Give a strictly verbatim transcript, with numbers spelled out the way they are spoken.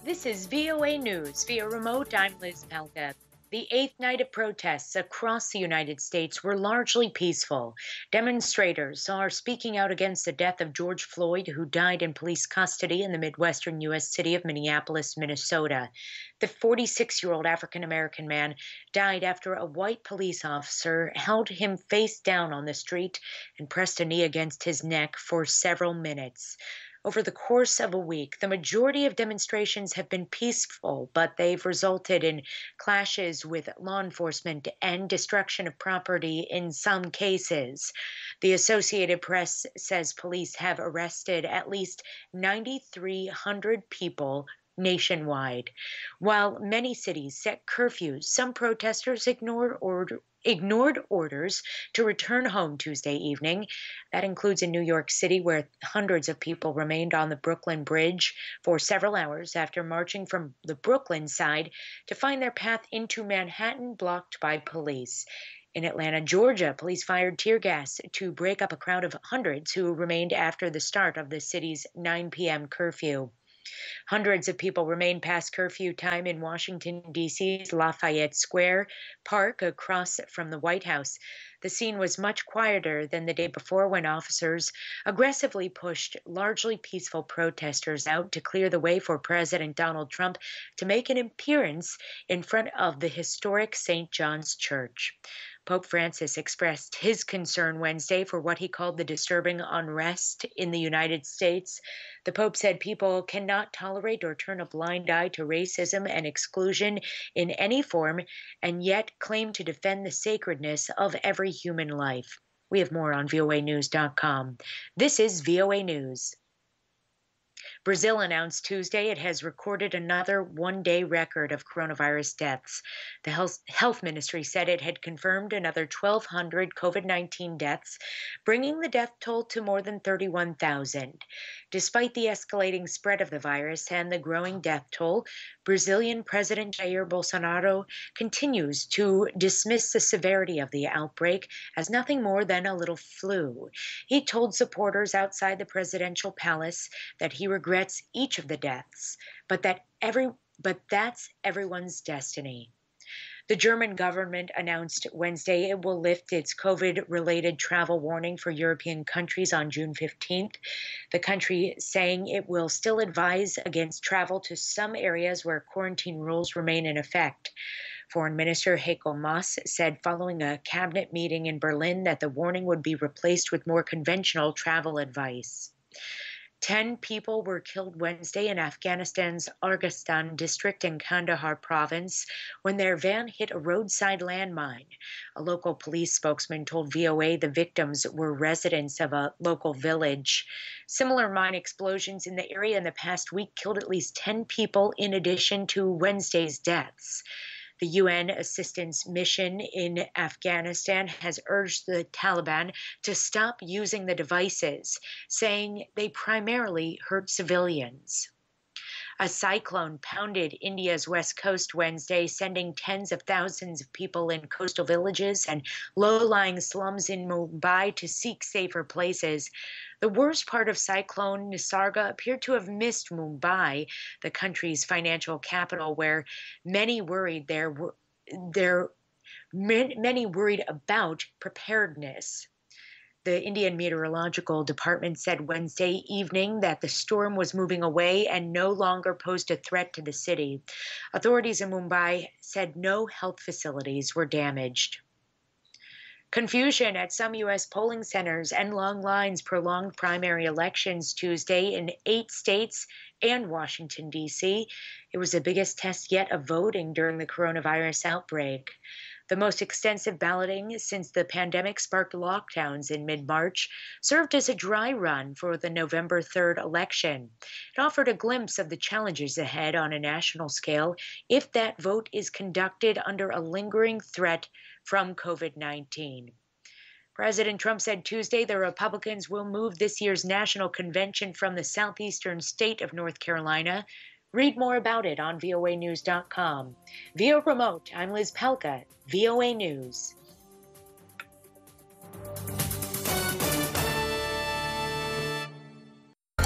This is V O A News via remote. I'm Liz Pelka. The eighth night of protests across the United States were largely peaceful. Demonstrators are speaking out against the death of George Floyd, who died in police custody in the Midwestern U S city of Minneapolis, Minnesota. The forty-six-year-old African-American man died after a white police officer held him face down on the street and pressed a knee against his neck for several minutes. Over the course of a week, the majority of demonstrations have been peaceful, but they've resulted in clashes with law enforcement and destruction of property in some cases. The Associated Press says police have arrested at least nine thousand three hundred people nationwide. While many cities set curfews, some protesters ignored order ignored orders to return home Tuesday evening. That includes in New York City, where hundreds of people remained on the Brooklyn Bridge for several hours after marching from the Brooklyn side to find their path into Manhattan blocked by police. In Atlanta, Georgia, police fired tear gas to break up a crowd of hundreds who remained after the start of the city's nine p.m. curfew. Hundreds of people remained past curfew time in Washington, D C's Lafayette Square Park across from the White House. The scene was much quieter than the day before when officers aggressively pushed largely peaceful protesters out to clear the way for President Donald Trump to make an appearance in front of the historic Saint John's Church. Pope Francis expressed his concern Wednesday for what he called the disturbing unrest in the United States. The Pope said people cannot tolerate or turn a blind eye to racism and exclusion in any form, and yet claim to defend the sacredness of every human life. We have more on V O A news dot com. This is V O A News. Brazil announced Tuesday it has recorded another one-day record of coronavirus deaths. The health, health ministry said it had confirmed another twelve hundred COVID nineteen deaths, bringing the death toll to more than thirty-one thousand. Despite the escalating spread of the virus and the growing death toll, Brazilian President Jair Bolsonaro continues to dismiss the severity of the outbreak as nothing more than a little flu. He told supporters outside the presidential palace that he regrets each of the deaths, but that every but that's everyone's destiny. The German government announced Wednesday it will lift its COVID-related travel warning for European countries on June fifteenth. The country saying it will still advise against travel to some areas where quarantine rules remain in effect. Foreign Minister Heiko Maas said following a cabinet meeting in Berlin that the warning would be replaced with more conventional travel advice. Ten people were killed Wednesday in Afghanistan's Uruzgan district in Kandahar province when their van hit a roadside landmine. A local police spokesman told V O A the victims were residents of a local village. Similar mine explosions in the area in the past week killed at least ten people in addition to Wednesday's deaths. The U N assistance mission in Afghanistan has urged the Taliban to stop using the devices, saying they primarily hurt civilians. A cyclone pounded India's west coast Wednesday, sending tens of thousands of people in coastal villages and low-lying slums in Mumbai to seek safer places. The worst part of Cyclone Nisarga appeared to have missed Mumbai, the country's financial capital, where many worried there were there many worried about preparedness. The Indian Meteorological Department said Wednesday evening that the storm was moving away and no longer posed a threat to the city. Authorities in Mumbai said no health facilities were damaged. Confusion at some U S polling centers and long lines prolonged primary elections Tuesday in eight states and Washington, D C. It was the biggest test yet of voting during the coronavirus outbreak. The most extensive balloting since the pandemic sparked lockdowns in mid-March served as a dry run for the November third election. It offered a glimpse of the challenges ahead on a national scale if that vote is conducted under a lingering threat from COVID nineteen. President Trump said Tuesday the Republicans will move this year's national convention from the southeastern state of North Carolina. Read more about it on V O A news dot com. Via remote, I'm Liz Pelka, V O A News.